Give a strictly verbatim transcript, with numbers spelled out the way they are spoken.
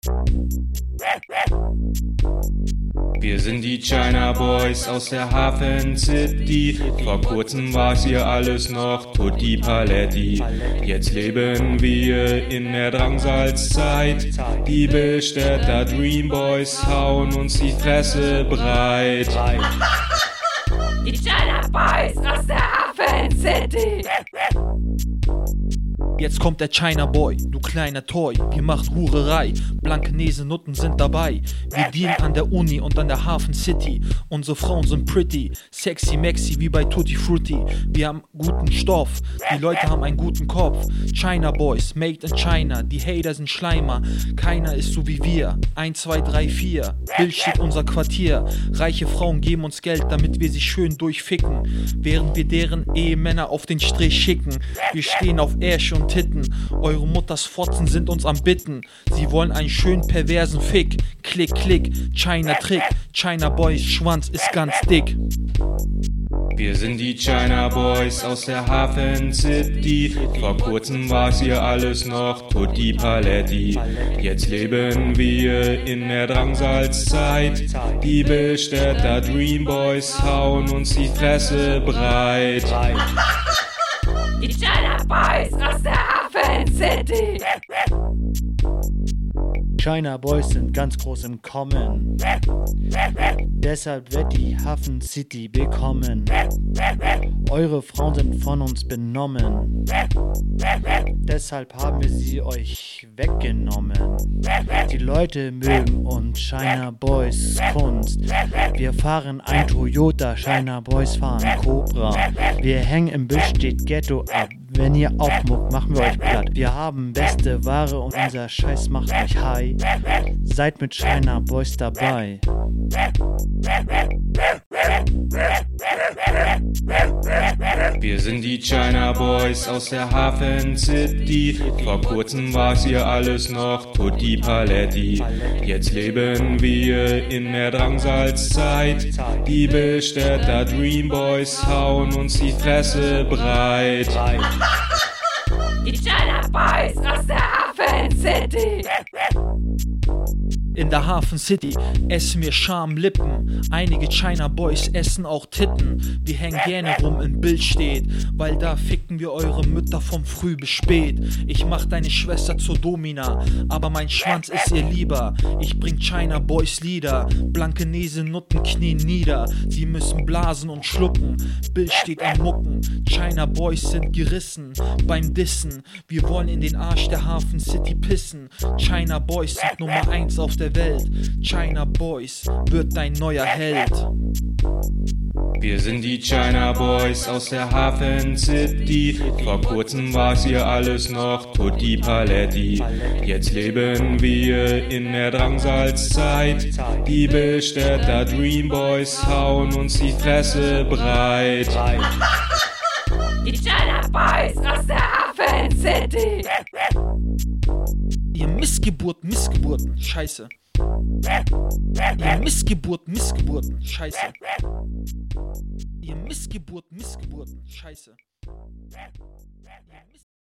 Wir sind die China Boys aus der Hafen City. Vor kurzem war's hier alles noch Tutti Paletti. Jetzt leben wir in der Drangsalzzeit. Die Billstädter Dream Boys hauen uns die Fresse breit. Die China Boys aus der Hafen City. Jetzt kommt der China Boy, du kleiner Toy, wir macht Hurerei, Blankenese Nutten sind dabei. Wir dealen an der Uni und an der Hafen City. Unsere Frauen sind pretty, sexy maxi wie bei Tutti Frutti. Wir haben guten Stoff, die Leute haben einen guten Kopf. China Boys, made in China, die Hater sind Schleimer. Keiner ist so wie wir, eins, zwei, drei, vier. Bild steht unser Quartier. Reiche Frauen geben uns Geld, damit wir sie schön durchficken. Während wir deren Ehemänner auf den Strich schicken. Wir stehen auf Ärsche und Titten. Eure Mutters Fotzen sind uns am Bitten. Sie wollen einen schönen perversen Fick. Klick, klick, China Trick. China Boys Schwanz ist ganz dick. Wir sind die China Boys aus der Hafen City. Vor kurzem war's hier alles noch Tutti Paletti. Jetzt leben wir in der Drangsalzzeit. Die Billstädter Dream Boys hauen uns die Fresse breit. Die China Boys aus der Hafen City. China Boys sind ganz groß im Kommen. Deshalb wird die Hafen City bekommen. Eure Frauen sind von uns benommen. Deshalb haben wir sie euch weggenommen. Die Leute mögen uns China Boys Kunst. Wir fahren ein Toyota, China Boys fahren Cobra. Wir hängen im Billstedt Ghetto ab. Wenn ihr aufmuckt, machen wir euch platt. Wir haben beste Ware und unser Scheiß macht euch high. Seid mit China Boys dabei. Wir sind die China Boys aus der Hafen City. Vor kurzem war's hier alles noch Tutti Paletti. Jetzt leben wir in der Drangsalzzeit. Die Billstädter Dream Boys hauen uns die Fresse breit. Die China Boys aus der Hafen City. In der Hafen City essen wir Schamlippen. Einige China Boys essen auch Titten. Wir hängen gerne rum in Billstedt, weil da ficken wir eure Mütter vom früh bis spät. Ich mach deine Schwester zur Domina, aber mein Schwanz ist ihr lieber. Ich bring China Boys Lieder, Blankenese Nutten knien nieder. Sie müssen blasen und schlucken, Billstedt am Mucken. China Boys sind gerissen beim Dissen. Wir wollen in den Arsch der Hafen City pissen. China Boys sind Nummer eins auf der Welt. China Boys wird dein neuer Held. Wir sind die China Boys aus der Hafen City. Vor kurzem war's hier alles noch Tutti Paletti. Jetzt leben wir in der Drangsalzzeit. Die Billstädter Dream Boys hauen uns die Fresse breit. Die China Boys aus der Hafen City. Ihr Missgeburt, Missgeburten, Scheiße. Ihr Missgeburt, Missgeburten, Scheiße. Ihr Missgeburt, Missgeburten, Scheiße.